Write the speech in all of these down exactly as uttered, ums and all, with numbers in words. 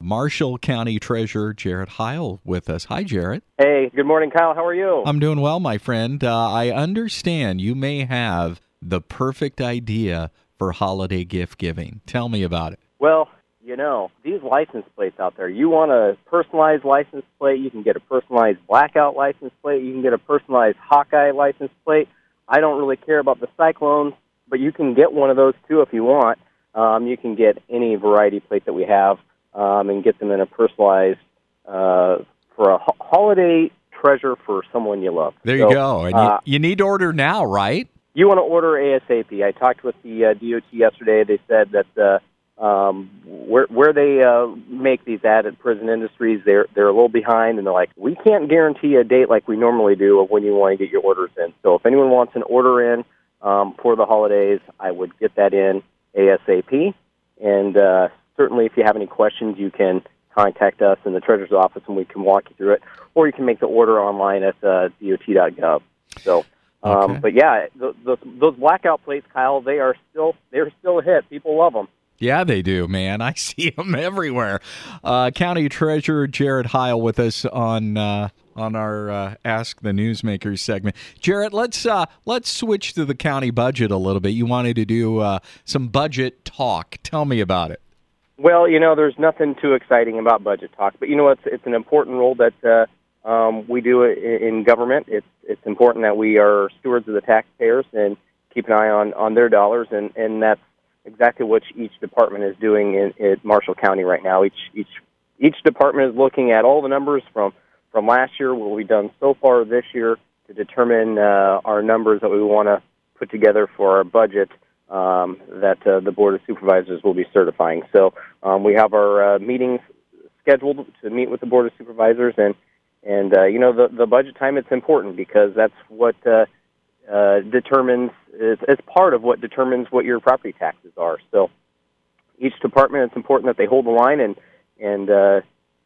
Marshall County Treasurer Jarrett Heil with us. Hi, Jarrett. Hey, good morning, Kyle. How are you? I'm doing well, my friend. Uh, I understand you may have the perfect idea for holiday gift giving. Tell me about it. Well, you know, these license plates out there, you want a personalized license plate, you can get a personalized blackout license plate, you can get a personalized Hawkeye license plate. I don't really care about the Cyclones, but you can get one of those too if you want. Um, you can get any variety plate that we have um, and get them in a personalized uh, for a ho- holiday treasure for someone you love. There you so, go. And uh, you, you need to order now, right? You want to order ASAP. I talked with the uh, D O T yesterday. They said that uh, um, where where they uh, make these at at Prison Industries, they're they're a little behind, and they're like, we can't guarantee a date like we normally do of when you want to get your orders in. So if anyone wants an order in um, for the holidays, I would get that in ASAP. And uh, certainly, if you have any questions, you can contact us in the Treasurer's office, and we can walk you through it. Or you can make the order online at uh, D O T dot gov. So. Um, Okay. But yeah, the, the, those blackout plates, Kyle, they are still they're still a hit. People love them. Yeah, they do, man. I see them everywhere. Uh, County Treasurer Jarrett Heil with us on uh, on our uh, Ask the Newsmakers segment. Jarrett, let's uh, let's switch to the county budget a little bit. You wanted to do uh, some budget talk. Tell me about it. Well, you know, there's nothing too exciting about budget talk, but you know, it's it's an important role that uh, um, we do in, in government. It's it's important that we are stewards of the taxpayers and keep an eye on, on their dollars, and, and that's exactly what each department is doing in, in Marshall County right now. Each each each department is looking at all the numbers from, from last year, what we've done so far this year, to determine uh, our numbers that we want to put together for our budget um, that uh, the Board of Supervisors will be certifying. So um, we have our uh, meetings scheduled to meet with the Board of Supervisors, and And, uh, you know, the, the budget time, it's important because that's what uh, uh, determines, it's, it's part of what determines what your property taxes are. So each department, it's important that they hold the line and, and uh,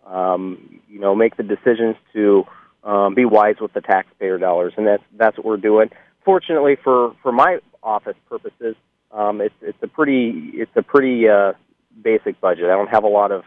um, you know, make the decisions to um, be wise with the taxpayer dollars. And that's, that's what we're doing. Fortunately, for, for my office purposes, um, it's, it's a pretty, it's a pretty uh, basic budget. I don't have a lot of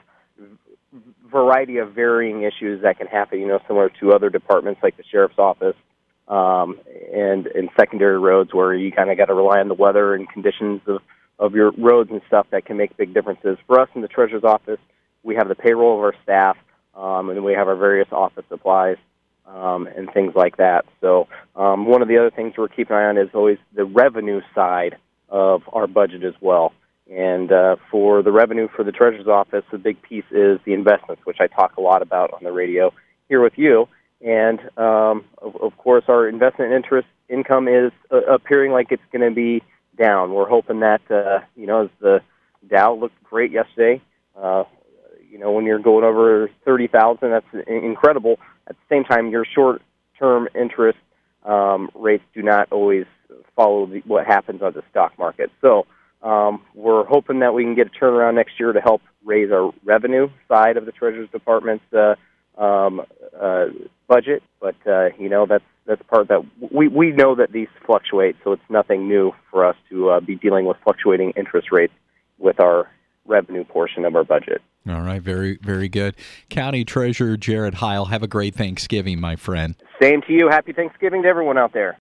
variety of varying issues that can happen, you know, similar to other departments like the sheriff's office um, and, and secondary roads where you kind of got to rely on the weather and conditions of, of your roads and stuff that can make big differences. For us in the treasurer's office, we have the payroll of our staff, um, and we have our various office supplies um, and things like that. So um, one of the other things we're keeping an eye on is always the revenue side of our budget as well. And uh, for the revenue for the Treasurer's Office, the big piece is the investments, which I talk a lot about on the radio here with you. And, um, of, of course, our investment interest income is uh, appearing like it's going to be down. We're hoping that, uh, you know, as the Dow looked great yesterday, uh, you know, when you're going over thirty thousand, that's incredible. At the same time, your short-term interest um, rates do not always follow the, what happens on the stock market. So, Um, we're hoping that we can get a turnaround next year to help raise our revenue side of the Treasurer's Department's uh, um, uh, budget. But uh, you know, that's that's part that we we know that these fluctuate, so it's nothing new for us to uh, be dealing with fluctuating interest rates with our revenue portion of our budget. All right, very very good. County Treasurer Jarrett Heil, have a great Thanksgiving, my friend. Same to you. Happy Thanksgiving to everyone out there.